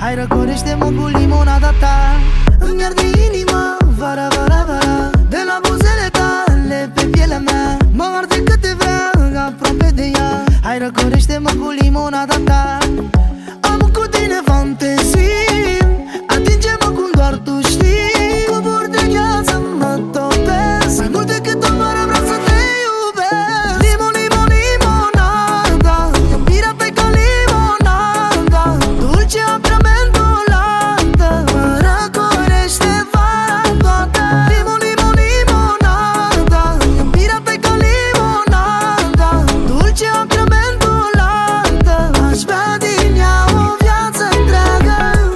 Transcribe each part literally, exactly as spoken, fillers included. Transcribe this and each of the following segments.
Hai răcorește-mă cu limonada ta. Îmi arde inima, vara, vara, vara, de la buzele tale pe pielea mea. Mă arde cât te vrea, aproape de ea. Hai răcorește-mă cu limonada ta. Am cu tine fantezii, atinge-mă cum doar tu știi. Cobor de gheață mă topesc, mai mult decât o vară vreau să te iubesc. Limon, limon, limonada, iubirea pe ca limonada, dulce aprea mentolată, mă răcorește vara toată. Limon, limon, limonada, iubirea pe ca limonada, dulce aprea mentolată, aș bea din ea o viață întreagă.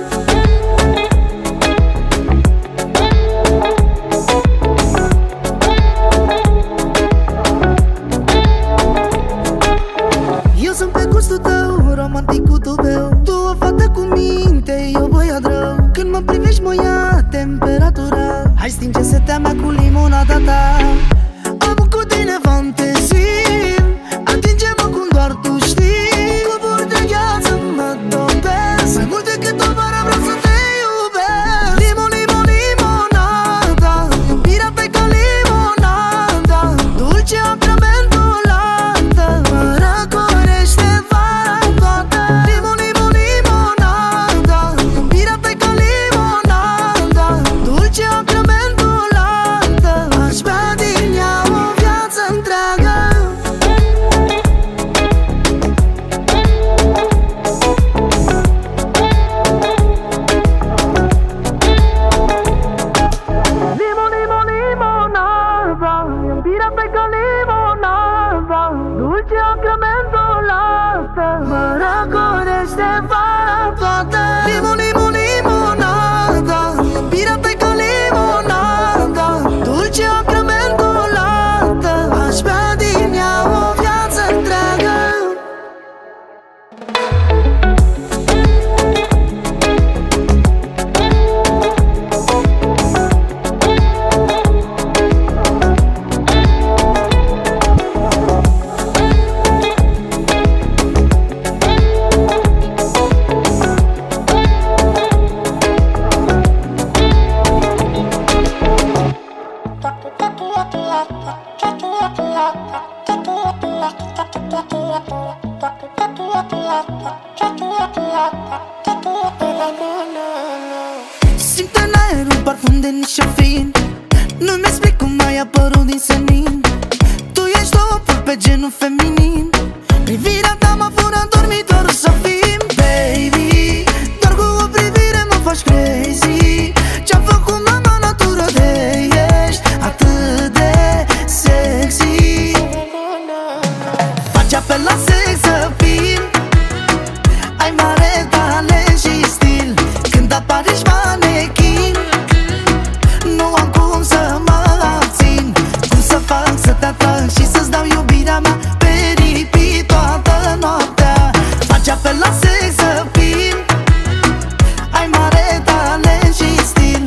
Eu sunt pe gustul tău, romantic cu tubeu. Tu o fată cu minte, eu băiat rău. Când mă privești mă ia temperatura. Hai stinge setea mea cu limonada ta. Am cu tine fantezii, atinge-mă cum doar tu știi. Cobor de gheață mă topesc, mai mult decât o vară vreau să te iubesc. Limon, limon, limonada, iubirea pe ca limonada, dulce aprea mentolată, mă răcorește vara toată. Limon, limon, limonada, iubirea pe ca limonada, dulce aprea mentolată, aș bea din ea o viață întreagă. Limon, limon, limonada, iubirea pe ca limonada, dulce aprea mentolată, mă răcorește vara toată. Limon, limon, limonada, iubirea pe ca limonada, dulce aprea mentolată, aș bea din ea o viață întreagă. Simt în aer un parfum de nișă fin. Nu-mi explic cum ai apărut din senin. Tu ești topul pe genul feminin. Privirea ta mă fură dormitorul să fim. Baby, doar cu o privire mă faci crazy. Ce-a făcut mama natură de ești atât de sexy. Faci apel la sex appeal, ai mare talent și stil. Când apari ești manechin, nu am cum să mă abțin. Cum să fac să te atrag și să-ți dau iubirea mea pe repeat toată noaptea. Faci apel la sex appeal, ai mare talent și stil.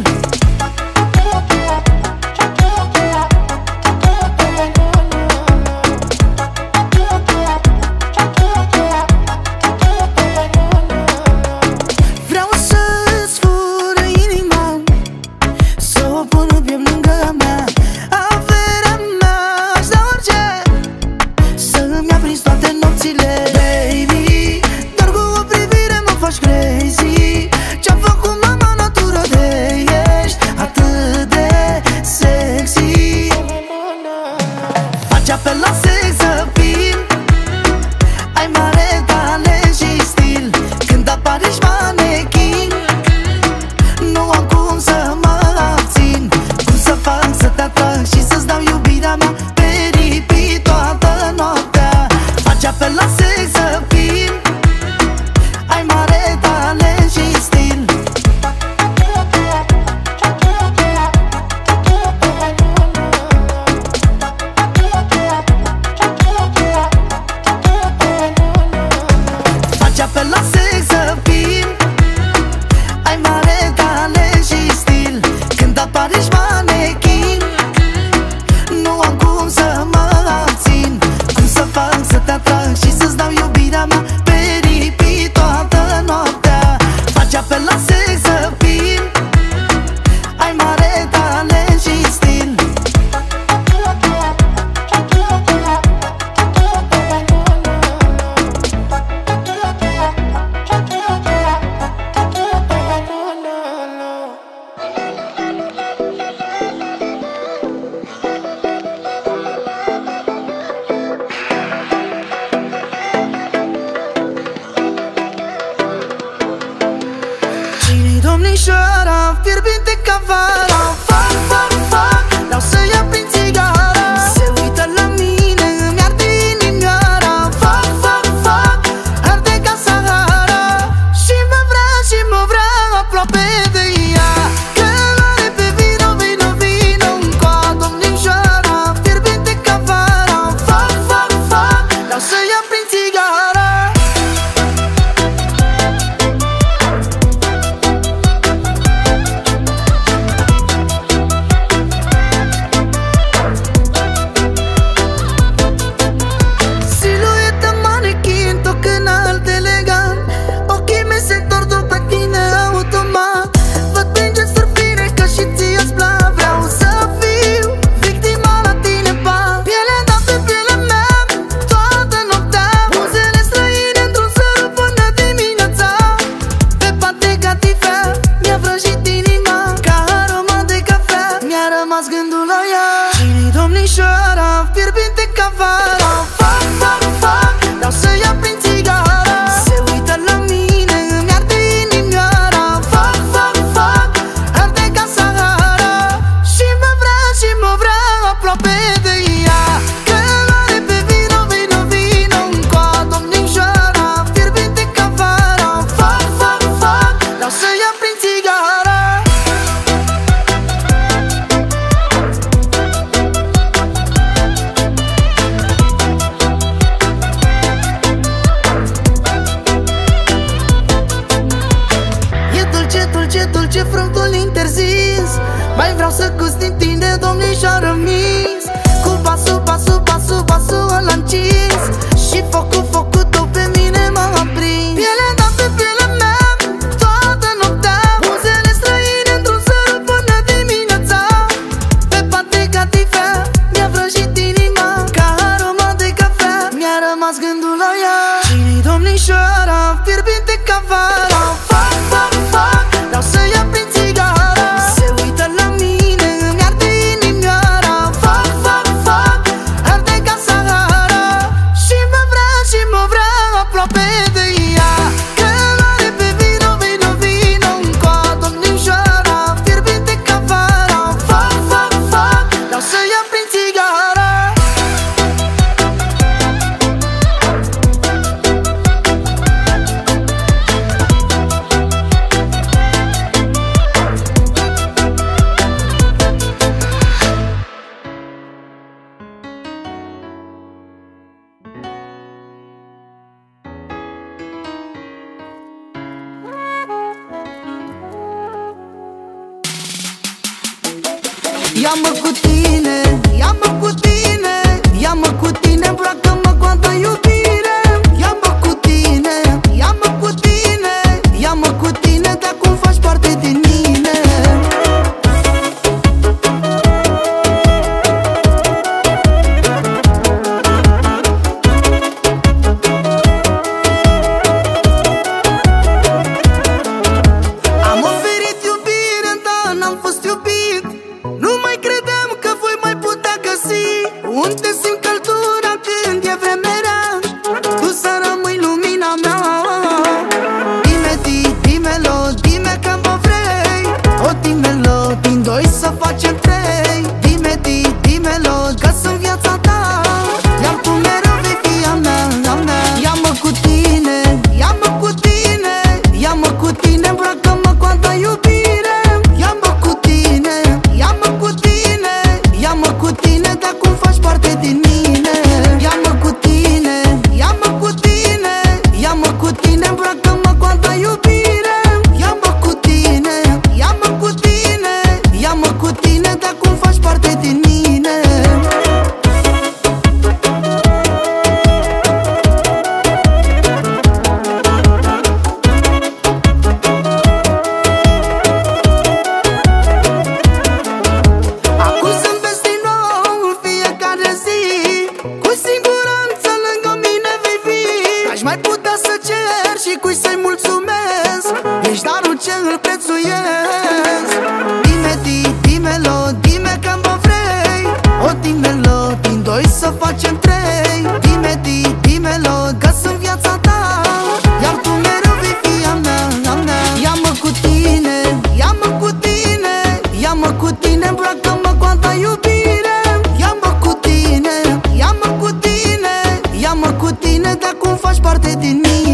Vreau să-ți fură inima, să o pun în piept lângă mea. Averea mea aș da orice, să-mi aprins toate nopțile. Baby, doar cu o privire mă faci crazy. Ce-a făcut mama natură de ești atât de sexy. Faci apel la sex appeal, ai mare talent și stil. Când apari ești manechin, nu am cum să mă abțin. Cum să fac să te atrag și să-ți dau iubirea mea pe repeat toată noaptea. Faci apel la sex appeal, ai mare talent și stil. domnișoara, fierbinte ca vara. Fac, fac, fac, vreau să ia prin țigară. Se uită la mine, îmi arde inimioara. Fac, fac, fac, arde ca Sahara. Și mă vrea, și mă vrea aproape de ea. Că are pe vino, vino, vino încoa. Domnișoara, fierbinte ca vara. Fac, fac, fac, vreau să ia prin țigară. Gândul la ea. Cine-i domnișoara, fierbinte ca vara. Fac, fac, fac, vreau să ia prin țigară. Se uită la mine, îmi arde inimioara. Fac, fac, fac, arde ca Sahara. Și mă vrea, și mă vrea aproape de ea. Că are pe vino, vino, vino încoa. Domnișoara, fierbinte ca vara. Fac, fac, fac, vreau să ia prin țigară. Dulce, dulce, fructul interzis. Mai vreau să gust din tine, domnișoară mis. Cu pasul, pasul, pasul, pasul ăla încins. Și focul, focul tău pe mine m-a aprins. Pielea ta pe pielea mea, toată noaptea. Buzele străine într-un sărut până dimineața. Pe pate ca tifea, mi-a vrăjit inima. Ca aroma de cafea, mi-a rămas gândul la ea. Cine-i domnișoara, fierbinte ca vara. Fac, fac, fac, vreau să ia prin țigară. Se uită la mine, îmi arde inimioara. Fac, fac, fac, arde ca Sahara. Și mă vrea, și mă vrea aproape de ea. Că are pe vino, vino, vino încoa. Domnișoara, fierbinte ca vara. Fac, fac, fac, vreau să ia prin țigară. Ia-mă cu tine, ia-mă cu tine, ia-mă cu tine, îmbracă-mă cu a ta iubire. Ia-mă cu tine, ia-mă cu tine, ia-mă cu tine, de acum faci parte din mine. Am oferit iubire, dar n-am fost iubit. Nu mai credeam că voi mai putea găsi. Unde simt căldura când e vremea rea, tu să rămâi lumina mea. Dime-ti, dime-lo, dime că mă vrei. O dime-lo, din doi să facem trei. Dime-ti, dime-lo, că sunt viața ta. Iar tu mereu vei fi a mea, a mea. Ia-mă cu tine, ia-mă cu tine, ia-mă cu tine, îmbracă-mă cu a ta iubire. Ia-mă cu tine, ia-mă cu tine, ia-mă cu tine, de acum faci parte din mine. Ia-mă cu tine, ia-mă cu tine, ia-mă cu tine, îmbracă-mă cu a ta iubire. Ia-mă cu tine, ia-mă cu tine, ia-mă cu tine, de acum faci parte din mine. Acum zâmbesc din nou în fiecare zi. Cu siguranță lângă mine vei fi. Aș mai putea să cer și cui să-i mulțumesc. Ești darul ce îl prețuiesc. Dime-ti, dime-lo, dime că mă vrei. O dime-lo, din doi să facem trei. Dime-ti, dime-lo, că sunt viața ta. Iar tu mereu vei fi a mea, a mea. Ia-mă cu tine, din mine.